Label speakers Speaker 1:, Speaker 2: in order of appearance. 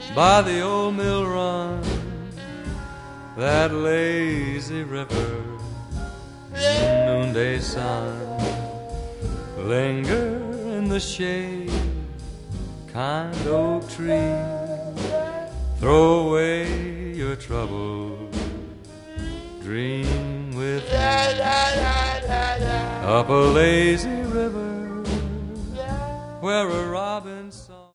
Speaker 1: by the old mill run, that lazy river, noonday sun, linger in the shade, kind oak tree, throw away your troubles, dream with me, up a lazy river where a robin